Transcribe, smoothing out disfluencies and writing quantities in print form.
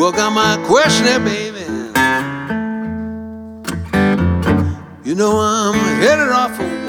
work out my question there, baby. You know I'm headed off for